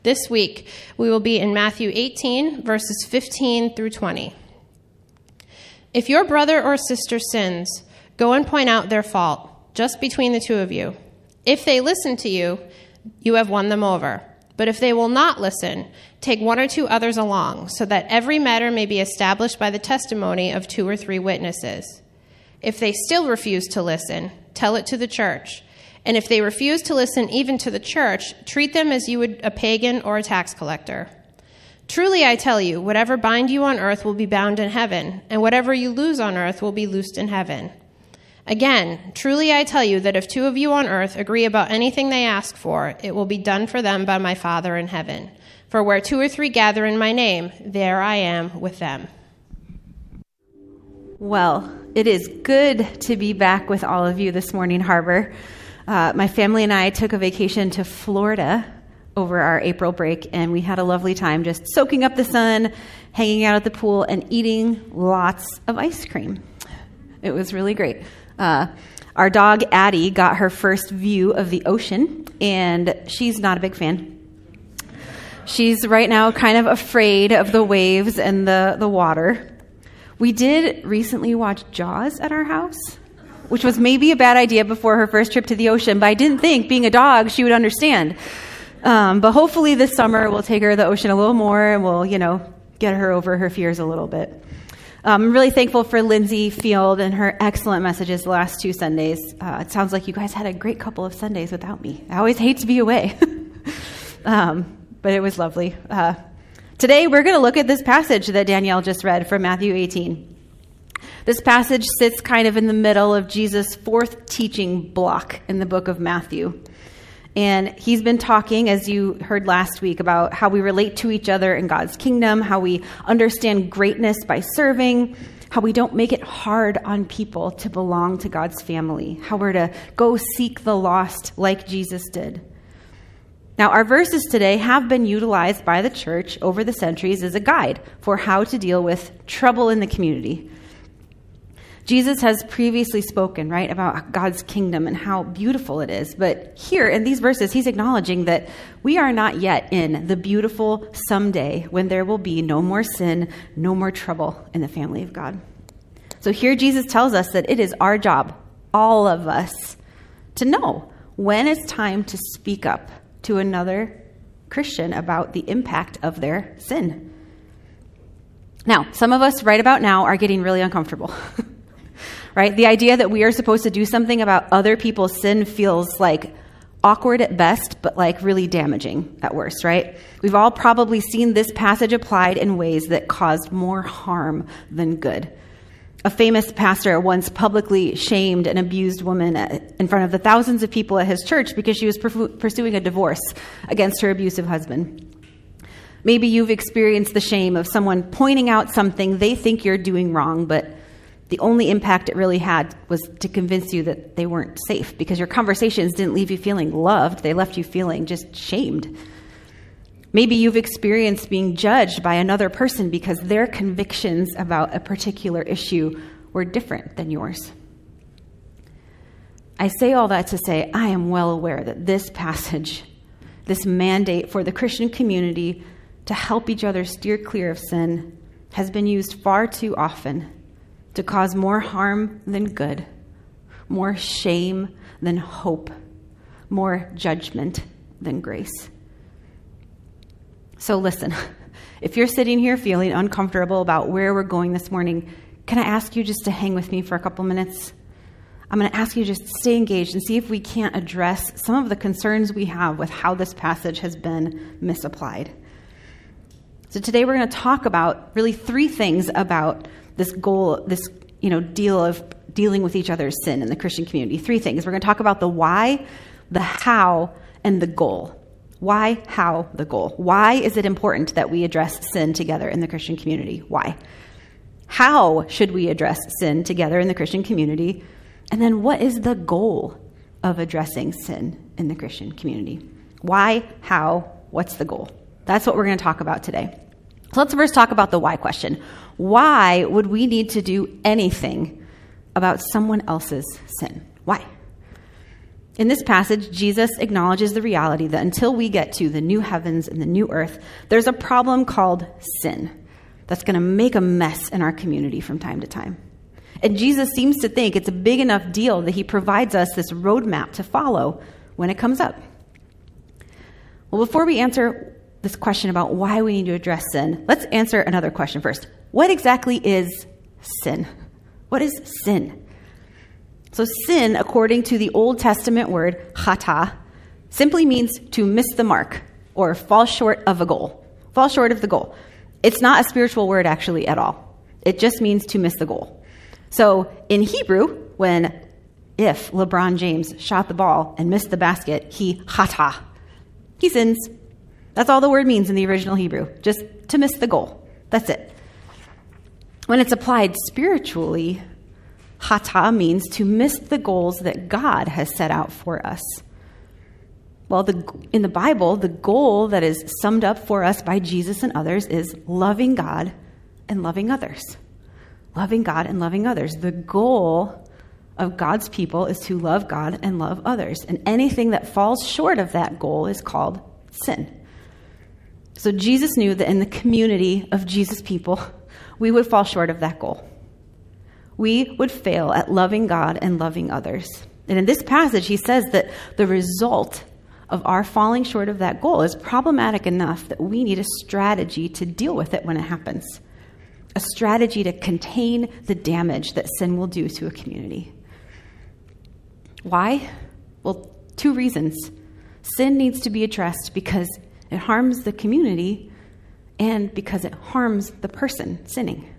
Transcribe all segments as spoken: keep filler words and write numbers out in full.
This week, we will be in Matthew eighteen, verses fifteen through twenty. If your brother or sister sins, go and point out their fault, just between the two of you. If they listen to you, you have won them over. But if they will not listen, take one or two others along, so that every matter may be established by the testimony of two or three witnesses. If they still refuse to listen, tell it to the church. And if they refuse to listen even to the church, treat them as you would a pagan or a tax collector. Truly, I tell you, whatever bind you on earth will be bound in heaven, and whatever you loose on earth will be loosed in heaven. Again, truly I tell you that if two of you on earth agree about anything they ask for, it will be done for them by my Father in heaven. For where two or three gather in my name, there I am with them. Well, it is good to be back with all of you this morning, Harbor. Uh, my family and I took a vacation to Florida over our April break, and we had a lovely time just soaking up the sun, hanging out at the pool, and eating lots of ice cream. It was really great. Uh, our dog, Addie, got her first view of the ocean, and she's not a big fan. She's right now kind of afraid of the waves and the, the water. We did recently watch Jaws at our house, which was maybe a bad idea before her first trip to the ocean, but I didn't think, being a dog, she would understand. Um, but hopefully this summer we'll take her to the ocean a little more, and we'll, you know, get her over her fears a little bit. Um, I'm really thankful for Lindsay Field and her excellent messages the last two Sundays. Uh, it sounds like you guys had a great couple of Sundays without me. I always hate to be away. um, but it was lovely. Uh, today we're going to look at this passage that Danielle just read from Matthew eighteen. This passage sits kind of in the middle of Jesus' fourth teaching block in the book of Matthew. And he's been talking, as you heard last week, about how we relate to each other in God's kingdom, how we understand greatness by serving, how we don't make it hard on people to belong to God's family, how we're to go seek the lost like Jesus did. Now, our verses today have been utilized by the church over the centuries as a guide for how to deal with trouble in the community. Jesus has previously spoken, right, about God's kingdom and how beautiful it is. But here in these verses, he's acknowledging that we are not yet in the beautiful someday when there will be no more sin, no more trouble in the family of God. So here Jesus tells us that it is our job, all of us, to know when it's time to speak up to another Christian about the impact of their sin. Now, some of us right about now are getting really uncomfortable. Right? The idea that we are supposed to do something about other people's sin feels like awkward at best, but like really damaging at worst, right? We've all probably seen this passage applied in ways that caused more harm than good. A famous pastor once publicly shamed an abused woman in front of the thousands of people at his church because she was pursuing a divorce against her abusive husband. Maybe you've experienced the shame of someone pointing out something they think you're doing wrong, but the only impact it really had was to convince you that they weren't safe because your conversations didn't leave you feeling loved. They left you feeling just shamed. Maybe you've experienced being judged by another person because their convictions about a particular issue were different than yours. I say all that to say I am well aware that this passage, this mandate for the Christian community to help each other steer clear of sin, has been used far too often to cause more harm than good, more shame than hope, more judgment than grace. So listen, if you're sitting here feeling uncomfortable about where we're going this morning, can I ask you just to hang with me for a couple minutes? I'm going to ask you just to stay engaged and see if we can't address some of the concerns we have with how this passage has been misapplied. So today we're going to talk about really three things about this goal, this, you know, deal of dealing with each other's sin in the Christian community. Three things. We're going to talk about the why, the how, and the goal. Why, how, the goal. Why is it important that we address sin together in the Christian community? Why? How should we address sin together in the Christian community? And then what is the goal of addressing sin in the Christian community? Why, how, what's the goal? That's what we're going to talk about today. So let's first talk about the why question. Why would we need to do anything about someone else's sin? Why? In this passage, Jesus acknowledges the reality that until we get to the new heavens and the new earth, there's a problem called sin that's going to make a mess in our community from time to time. And Jesus seems to think it's a big enough deal that he provides us this roadmap to follow when it comes up. Well, before we answer this question about why we need to address sin, let's answer another question first. What exactly is sin? What is sin? So sin, according to the Old Testament word chata, simply means to miss the mark or fall short of a goal. Fall short of the goal. It's not a spiritual word actually at all. It just means to miss the goal. So in Hebrew, when if LeBron James shot the ball and missed the basket, he chata. He sins. That's all the word means in the original Hebrew, just to miss the goal. That's it. When it's applied spiritually, chata means to miss the goals that God has set out for us. Well, the, in the Bible, the goal that is summed up for us by Jesus and others is loving God and loving others. Loving God and loving others. The goal of God's people is to love God and love others. And anything that falls short of that goal is called sin. So Jesus knew that in the community of Jesus' people, we would fall short of that goal. We would fail at loving God and loving others. And in this passage, he says that the result of our falling short of that goal is problematic enough that we need a strategy to deal with it when it happens. A strategy to contain the damage that sin will do to a community. Why? Well, two reasons. Sin needs to be addressed because it harms the community and because it harms the person sinning.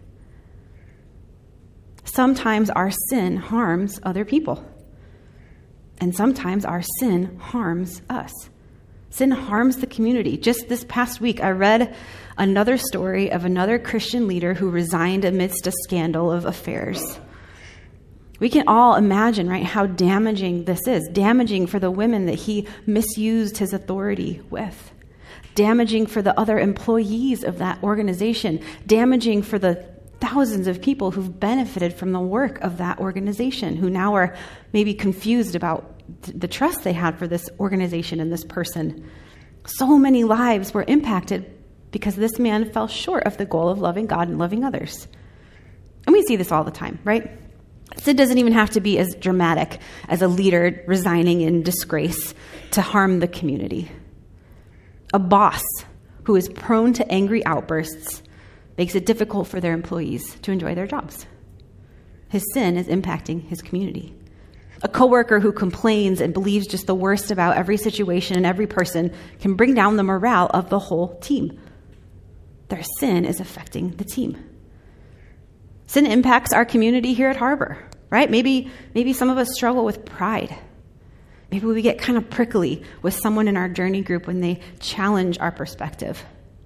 Sometimes our sin harms other people. And sometimes our sin harms us. Sin harms the community. Just this past week, I read another story of another Christian leader who resigned amidst a scandal of affairs. We can all imagine, right, how damaging this is. Damaging for the women that he misused his authority with. Damaging for the other employees of that organization. Damaging for the thousands of people who've benefited from the work of that organization, who now are maybe confused about the trust they had for this organization and this person. So many lives were impacted because this man fell short of the goal of loving God and loving others. And we see this all the time, right? Sin doesn't even have to be as dramatic as a leader resigning in disgrace to harm the community. A boss who is prone to angry outbursts makes it difficult for their employees to enjoy their jobs. His sin is impacting his community. A coworker who complains and believes just the worst about every situation and every person can bring down the morale of the whole team. Their sin is affecting the team. Sin impacts our community here at Harbor, right? Maybe, maybe some of us struggle with pride. Maybe we get kind of prickly with someone in our journey group when they challenge our perspective.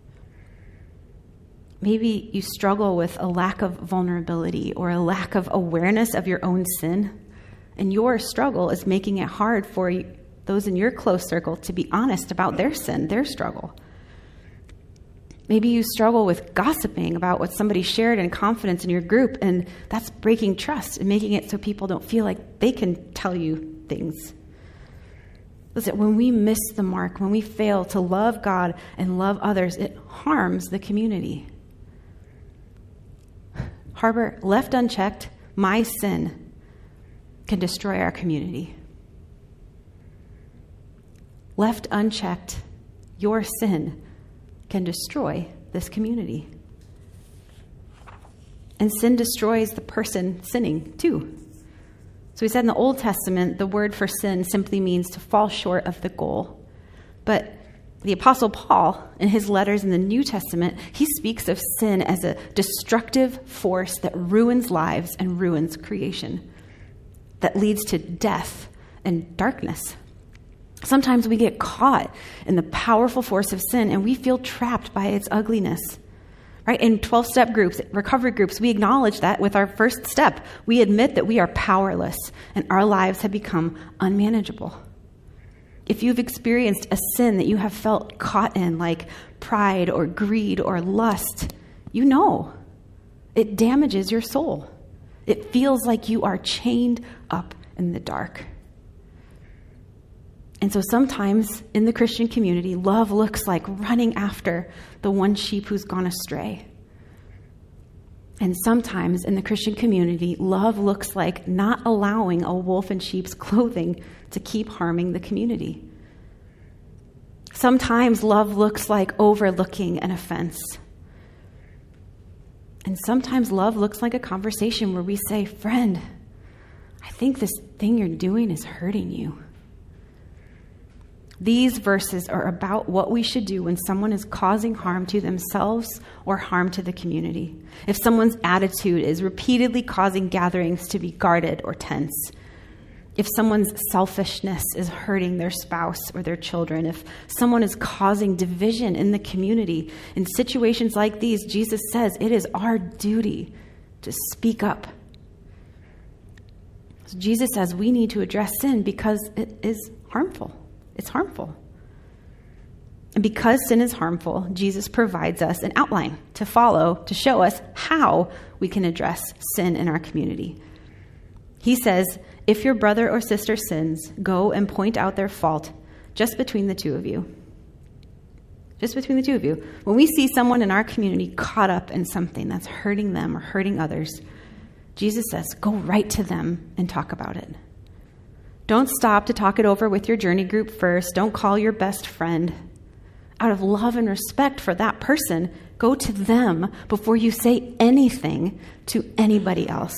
Maybe you struggle with a lack of vulnerability or a lack of awareness of your own sin, and your struggle is making it hard for you, those in your close circle to be honest about their sin, their struggle. Maybe you struggle with gossiping about what somebody shared in confidence in your group, and that's breaking trust and making it so people don't feel like they can tell you things. Listen, when we miss the mark, when we fail to love God and love others, it harms the community. Harbor, left unchecked, my sin can destroy our community. Left unchecked, your sin can destroy this community. And sin destroys the person sinning too. So we said in the Old Testament, the word for sin simply means to fall short of the goal. But the Apostle Paul, in his letters in the New Testament, he speaks of sin as a destructive force that ruins lives and ruins creation, that leads to death and darkness. Sometimes we get caught in the powerful force of sin and we feel trapped by its ugliness. Right? In twelve-step groups, recovery groups, we acknowledge that with our first step. We admit that we are powerless and our lives have become unmanageable. If you've experienced a sin that you have felt caught in, like pride or greed or lust, you know it damages your soul. It feels like you are chained up in the dark. And so sometimes in the Christian community, love looks like running after the one sheep who's gone astray. And sometimes in the Christian community, love looks like not allowing a wolf in sheep's clothing to keep harming the community. Sometimes love looks like overlooking an offense. And sometimes love looks like a conversation where we say, friend, I think this thing you're doing is hurting you. These verses are about what we should do when someone is causing harm to themselves or harm to the community. If someone's attitude is repeatedly causing gatherings to be guarded or tense. If someone's selfishness is hurting their spouse or their children. If someone is causing division in the community. In situations like these, Jesus says it is our duty to speak up. So Jesus says we need to address sin because it is harmful. It's harmful. And because sin is harmful, Jesus provides us an outline to follow to show us how we can address sin in our community. He says, if your brother or sister sins, go and point out their fault just between the two of you. Just between the two of you. When we see someone in our community caught up in something that's hurting them or hurting others, Jesus says, go right to them and talk about it. Don't stop to talk it over with your journey group first. Don't call your best friend. Out of love and respect for that person, go to them before you say anything to anybody else.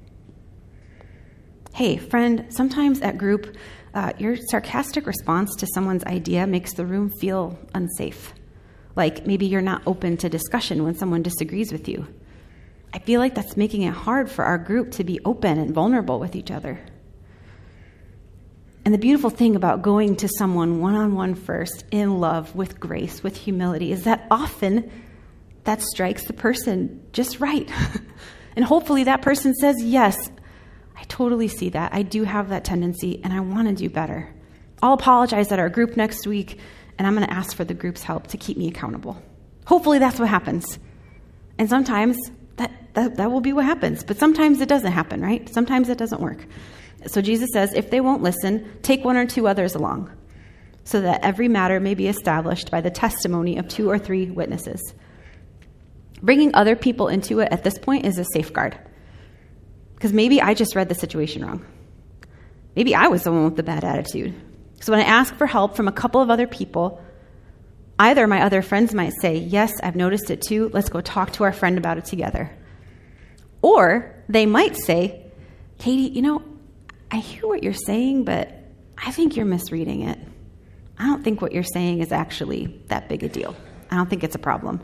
Hey, friend, sometimes at group, uh, your sarcastic response to someone's idea makes the room feel unsafe. Like maybe you're not open to discussion when someone disagrees with you. I feel like that's making it hard for our group to be open and vulnerable with each other. And the beautiful thing about going to someone one-on-one first, in love, with grace, with humility, is that often that strikes the person just right. And hopefully that person says, yes, I totally see that. I do have that tendency, and I want to do better. I'll apologize at our group next week, and I'm going to ask for the group's help to keep me accountable. Hopefully that's what happens. And sometimes that, that, that will be what happens. But sometimes it doesn't happen, right? Sometimes it doesn't work. So Jesus says, if they won't listen, take one or two others along, so that every matter may be established by the testimony of two or three witnesses. Bringing other people into it at this point is a safeguard. Because maybe I just read the situation wrong. Maybe I was the one with the bad attitude. So when I ask for help from a couple of other people, either my other friends might say, yes, I've noticed it too. Let's go talk to our friend about it together. Or they might say, Katie, you know, I hear what you're saying, but I think you're misreading it. I don't think what you're saying is actually that big a deal. I don't think it's a problem.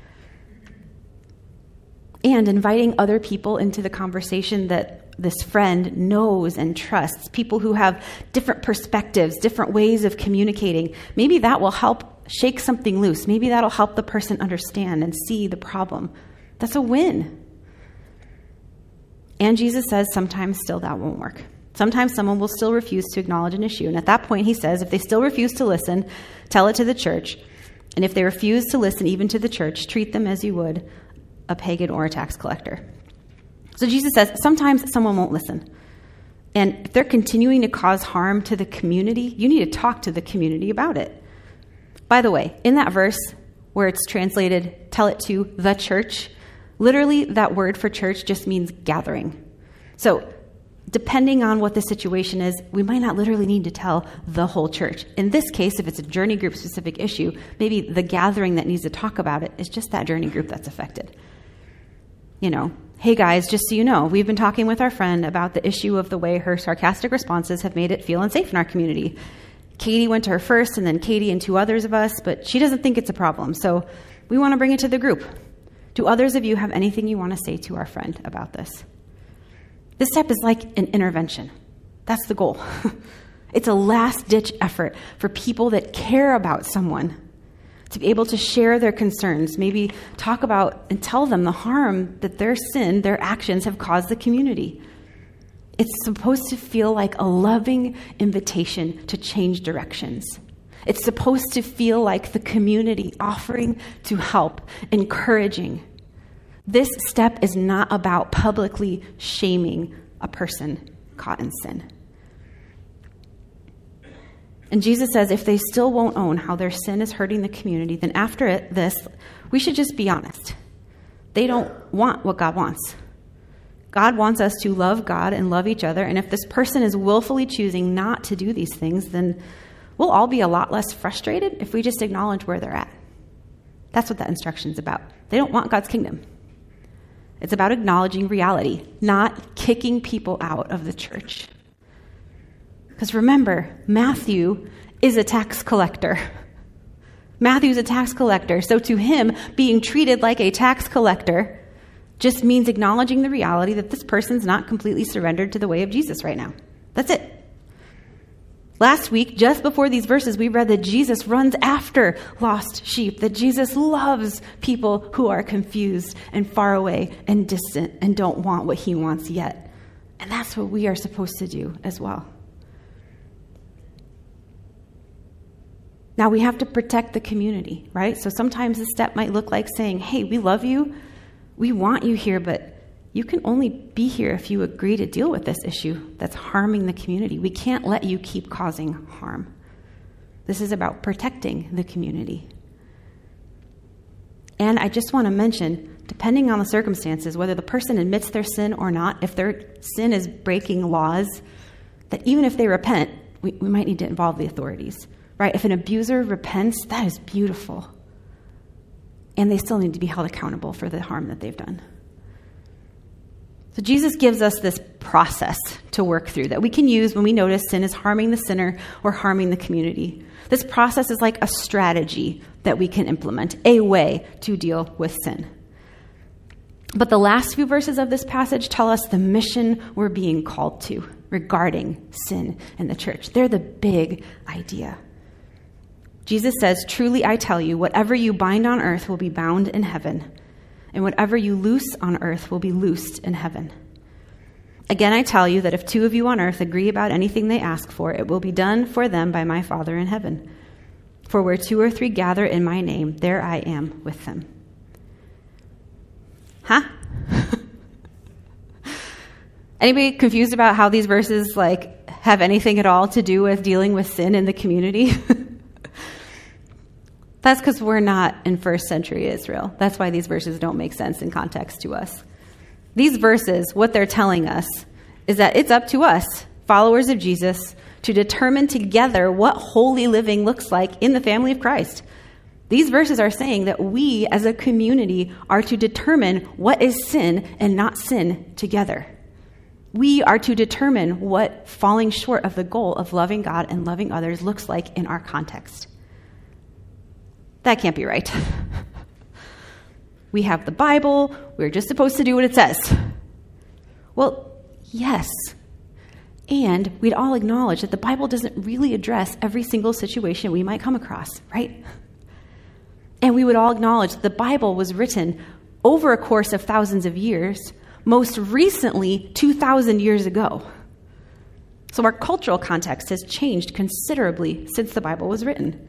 And inviting other people into the conversation that this friend knows and trusts, people who have different perspectives, different ways of communicating, maybe that will help shake something loose. Maybe that'll help the person understand and see the problem. That's a win. And Jesus says sometimes still that won't work. Sometimes someone will still refuse to acknowledge an issue. And at that point, he says, if they still refuse to listen, tell it to the church. And if they refuse to listen even to the church, treat them as you would a pagan or a tax collector. So Jesus says, sometimes someone won't listen. And if they're continuing to cause harm to the community, you need to talk to the community about it. By the way, in that verse where it's translated, tell it to the church, literally that word for church just means gathering. So depending on what the situation is, we might not literally need to tell the whole church. In this case, if it's a journey group specific issue, maybe the gathering that needs to talk about it is just that journey group that's affected. You know, hey guys, just so you know, we've been talking with our friend about the issue of the way her sarcastic responses have made it feel unsafe in our community. Katie went to her first, and then Katie and two others of us, but she doesn't think it's a problem. So we want to bring it to the group. Do others of you have anything you want to say to our friend about this? This step is like an intervention. That's the goal. It's a last-ditch effort for people that care about someone to be able to share their concerns, maybe talk about and tell them the harm that their sin, their actions have caused the community. It's supposed to feel like a loving invitation to change directions. It's supposed to feel like the community offering to help, encouraging. This step is not about publicly shaming a person caught in sin. And Jesus says if they still won't own how their sin is hurting the community, then after it, this, we should just be honest. They don't want what God wants. God wants us to love God and love each other. And if this person is willfully choosing not to do these things, then we'll all be a lot less frustrated if we just acknowledge where they're at. That's what that instruction is about. They don't want God's kingdom. It's about acknowledging reality, not kicking people out of the church. Because remember, Matthew is a tax collector. Matthew's a tax collector. So to him, being treated like a tax collector just means acknowledging the reality that this person's not completely surrendered to the way of Jesus right now. That's it. Last week, just before these verses, we read that Jesus runs after lost sheep, that Jesus loves people who are confused and far away and distant and don't want what he wants yet. And that's what we are supposed to do as well. Now, we have to protect the community, right? So sometimes the step might look like saying, hey, we love you. We want you here, but you can only be here if you agree to deal with this issue that's harming the community. We can't let you keep causing harm. This is about protecting the community. And I just want to mention, depending on the circumstances, whether the person admits their sin or not, if their sin is breaking laws, that even if they repent, we, we might need to involve the authorities. Right? If an abuser repents, that is beautiful. And they still need to be held accountable for the harm that they've done. So Jesus gives us this process to work through that we can use when we notice sin is harming the sinner or harming the community. This process is like a strategy that we can implement, a way to deal with sin. But the last few verses of this passage tell us the mission we're being called to regarding sin in the church. They're the big idea. Jesus says, truly I tell you, whatever you bind on earth will be bound in heaven, and whatever you loose on earth will be loosed in heaven. Again, I tell you that if two of you on earth agree about anything they ask for, it will be done for them by my Father in heaven. For where two or three gather in my name, there I am with them. Huh? Anybody confused about how these verses like have anything at all to do with dealing with sin in the community? That's because we're not in first century Israel. That's why these verses don't make sense in context to us. These verses, what they're telling us is that it's up to us, followers of Jesus, to determine together what holy living looks like in the family of Christ. These verses are saying that we as a community are to determine what is sin and not sin together. We are to determine what falling short of the goal of loving God and loving others looks like in our context. That can't be right. We have the Bible. We're just supposed to do what it says. Well, yes. And we'd all acknowledge that the Bible doesn't really address every single situation we might come across, right? And we would all acknowledge that the Bible was written over a course of thousands of years, most recently two thousand years ago. So our cultural context has changed considerably since the Bible was written.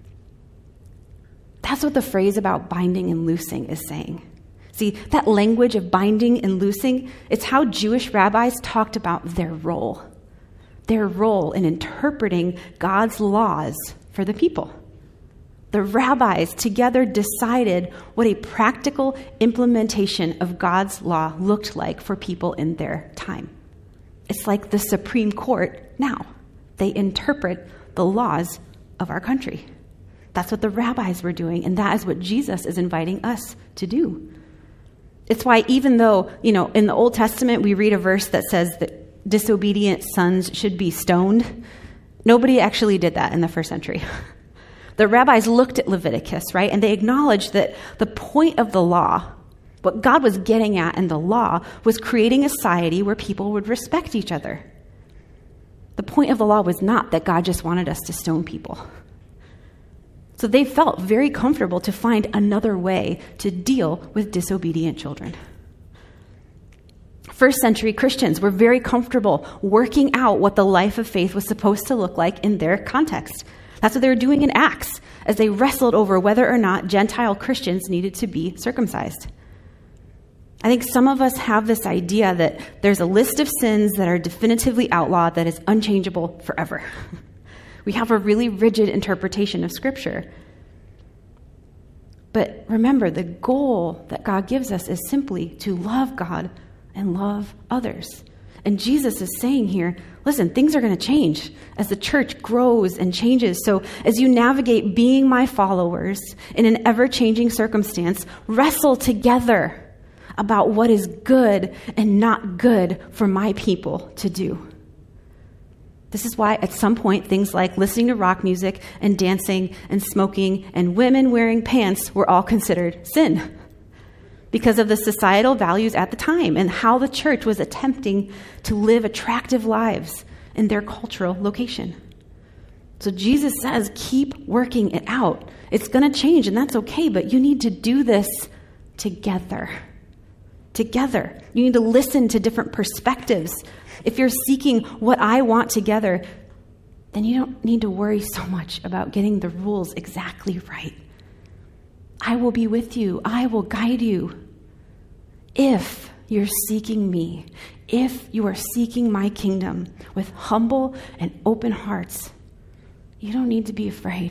That's what the phrase about binding and loosing is saying. See, that language of binding and loosing, it's how Jewish rabbis talked about their role. Their role in interpreting God's laws for the people. The rabbis together decided what a practical implementation of God's law looked like for people in their time. It's like the Supreme Court now. They interpret the laws of our country. That's what the rabbis were doing, and that is what Jesus is inviting us to do. It's why even though, you know, in the Old Testament we read a verse that says that disobedient sons should be stoned, nobody actually did that in the first century. The rabbis looked at Leviticus, right, and they acknowledged that the point of the law, what God was getting at in the law, was creating a society where people would respect each other. The point of the law was not that God just wanted us to stone people. So they felt very comfortable to find another way to deal with disobedient children. First century Christians were very comfortable working out what the life of faith was supposed to look like in their context. That's what they were doing in Acts, as they wrestled over whether or not Gentile Christians needed to be circumcised. I think some of us have this idea that there's a list of sins that are definitively outlawed that is unchangeable forever. We have a really rigid interpretation of Scripture. But remember, the goal that God gives us is simply to love God and love others. And Jesus is saying here, listen, things are going to change as the church grows and changes. So as you navigate being my followers in an ever-changing circumstance, wrestle together about what is good and not good for my people to do. This is why at some point things like listening to rock music and dancing and smoking and women wearing pants were all considered sin because of the societal values at the time and how the church was attempting to live attractive lives in their cultural location. So Jesus says, keep working it out. It's going to change, and that's okay, but you need to do this together. Together. You need to listen to different perspectives. If you're seeking what I want together, then you don't need to worry so much about getting the rules exactly right. I will be with you. I will guide you. If you're seeking me, if you are seeking my kingdom with humble and open hearts, you don't need to be afraid.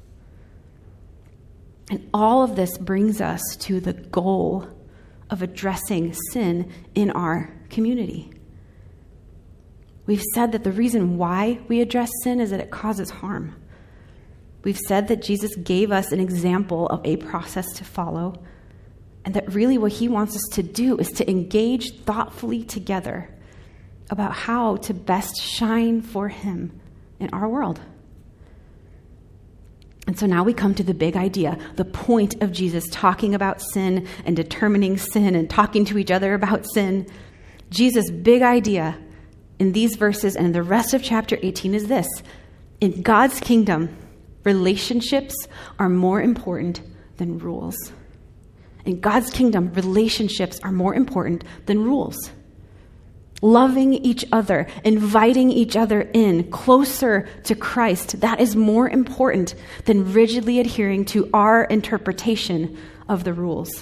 And all of this brings us to the goal of addressing sin in our community. We've said that the reason why we address sin is that it causes harm. We've said that Jesus gave us an example of a process to follow, and that really what he wants us to do is to engage thoughtfully together about how to best shine for him in our world. And so now we come to the big idea, the point of Jesus talking about sin and determining sin and talking to each other about sin. Jesus' big idea in these verses and in the rest of chapter eighteen is this: in God's kingdom, relationships are more important than rules. In God's kingdom, relationships are more important than rules. Loving each other, inviting each other in closer to Christ, that is more important than rigidly adhering to our interpretation of the rules.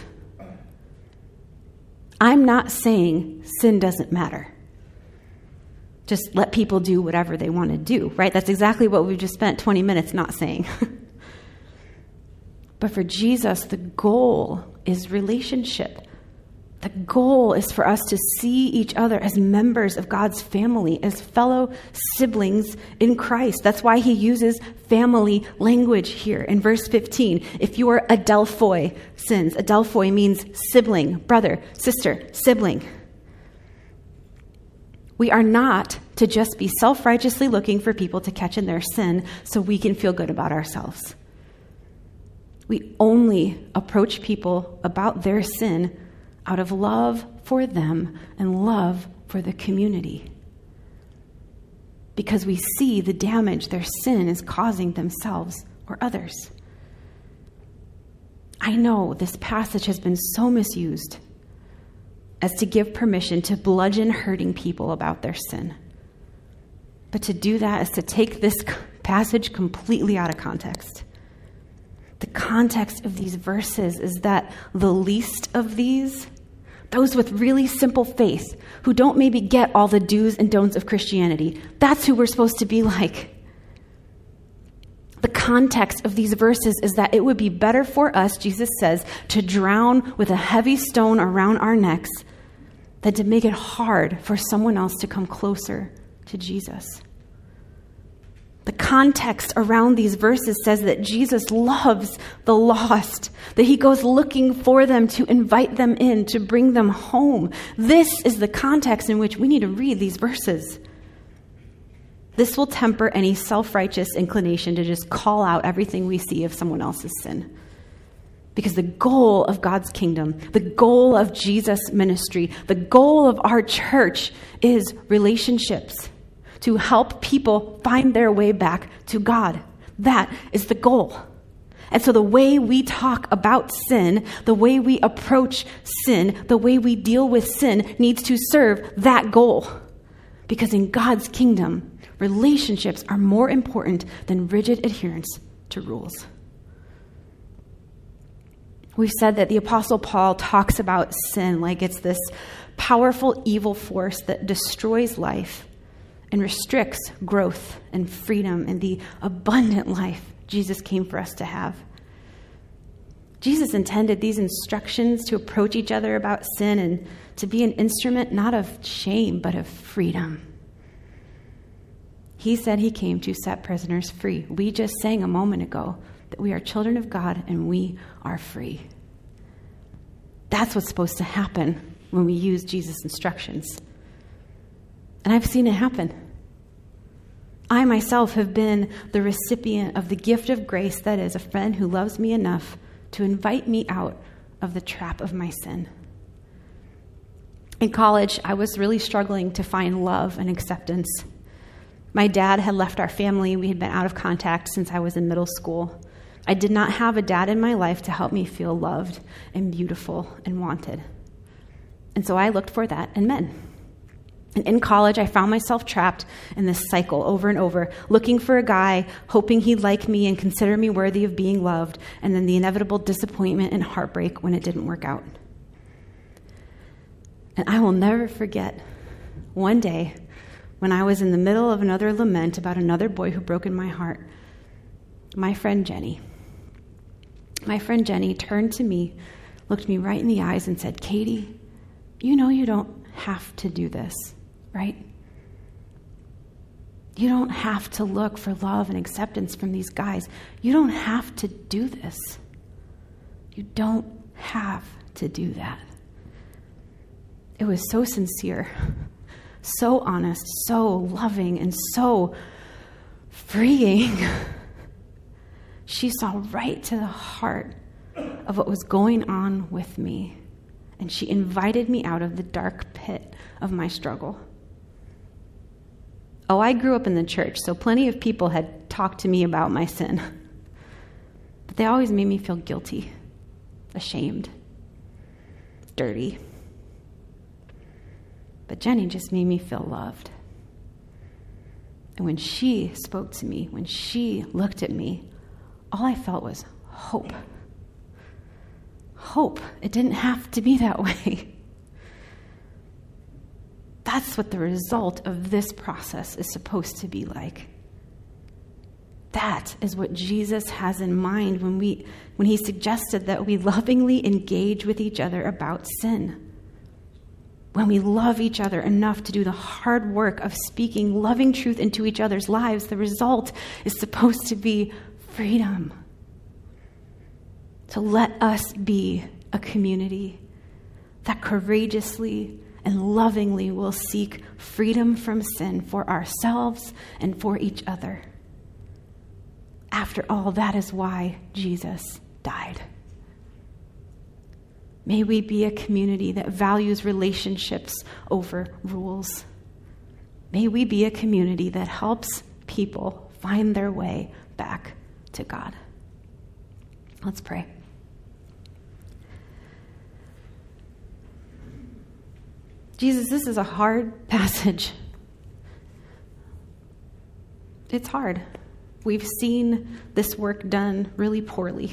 I'm not saying sin doesn't matter. Just let people do whatever they want to do, right? That's exactly what we've just spent twenty minutes not saying. But for Jesus, the goal is relationship. The goal is for us to see each other as members of God's family, as fellow siblings in Christ. That's why he uses family language here in verse fifteen. If you are adelphoi sins, adelphoi means sibling, brother, sister, sibling. We are not to just be self-righteously looking for people to catch in their sin so we can feel good about ourselves. We only approach people about their sin out of love for them and love for the community, because we see the damage their sin is causing themselves or others. I know this passage has been so misused as to give permission to bludgeon hurting people about their sin. But to do that is to take this passage completely out of context. The context of these verses is that the least of these, those with really simple faith, who don't maybe get all the do's and don'ts of Christianity, that's who we're supposed to be like. The context of these verses is that it would be better for us, Jesus says, to drown with a heavy stone around our necks than to make it hard for someone else to come closer to Jesus. The context around these verses says that Jesus loves the lost, that he goes looking for them to invite them in, to bring them home. This is the context in which we need to read these verses. This will temper any self-righteous inclination to just call out everything we see of someone else's sin. Because the goal of God's kingdom, the goal of Jesus' ministry, the goal of our church is relationships, to help people find their way back to God. That is the goal. And so the way we talk about sin, the way we approach sin, the way we deal with sin needs to serve that goal. Because in God's kingdom, relationships are more important than rigid adherence to rules. We've said that the Apostle Paul talks about sin like it's this powerful evil force that destroys life and restricts growth and freedom and the abundant life Jesus came for us to have. Jesus intended these instructions to approach each other about sin and to be an instrument not of shame, but of freedom. He said he came to set prisoners free. We just sang a moment ago that we are children of God and we are free. That's what's supposed to happen when we use Jesus' instructions. And I've seen it happen. I myself have been the recipient of the gift of grace that is a friend who loves me enough to invite me out of the trap of my sin. In college, I was really struggling to find love and acceptance. My dad had left our family. We had been out of contact since I was in middle school. I did not have a dad in my life to help me feel loved and beautiful and wanted. And so I looked for that in men. And in college, I found myself trapped in this cycle over and over, looking for a guy, hoping he'd like me and consider me worthy of being loved, and then the inevitable disappointment and heartbreak when it didn't work out. And I will never forget one day when I was in the middle of another lament about another boy who broke in my heart, my friend Jenny. My friend Jenny turned to me, looked me right in the eyes and said, "Katie, you know you don't have to do this, right? You don't have to look for love and acceptance from these guys. You don't have to do this. You don't have to do that." It was so sincere, so honest, so loving, and so freeing. She saw right to the heart of what was going on with me, and she invited me out of the dark pit of my struggle. Oh, I grew up in the church, so plenty of people had talked to me about my sin. But they always made me feel guilty, ashamed, dirty. But Jenny just made me feel loved. And when she spoke to me, when she looked at me, all I felt was hope. Hope. It didn't have to be that way. That's what the result of this process is supposed to be like. That is what Jesus has in mind when we when he suggested that we lovingly engage with each other about sin. When we love each other enough to do the hard work of speaking loving truth into each other's lives, the result is supposed to be freedom. So let us be a community that courageously and lovingly will seek freedom from sin for ourselves and for each other. After all, that is why Jesus died. May we be a community that values relationships over rules. May we be a community that helps people find their way back to God. Let's pray. Jesus, this is a hard passage. It's hard. We've seen this work done really poorly.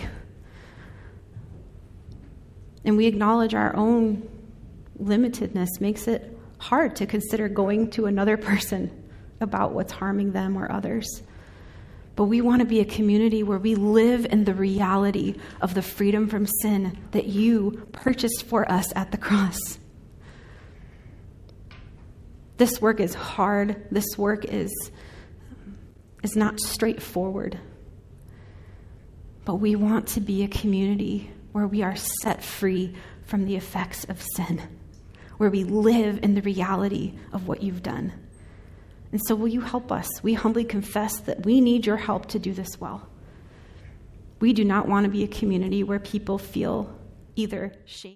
And we acknowledge our own limitedness makes it hard to consider going to another person about what's harming them or others. But we want to be a community where we live in the reality of the freedom from sin that you purchased for us at the cross. This work is hard. This work is, is not straightforward. But we want to be a community where we are set free from the effects of sin, where we live in the reality of what you've done. And so will you help us? We humbly confess that we need your help to do this well. We do not want to be a community where people feel either shame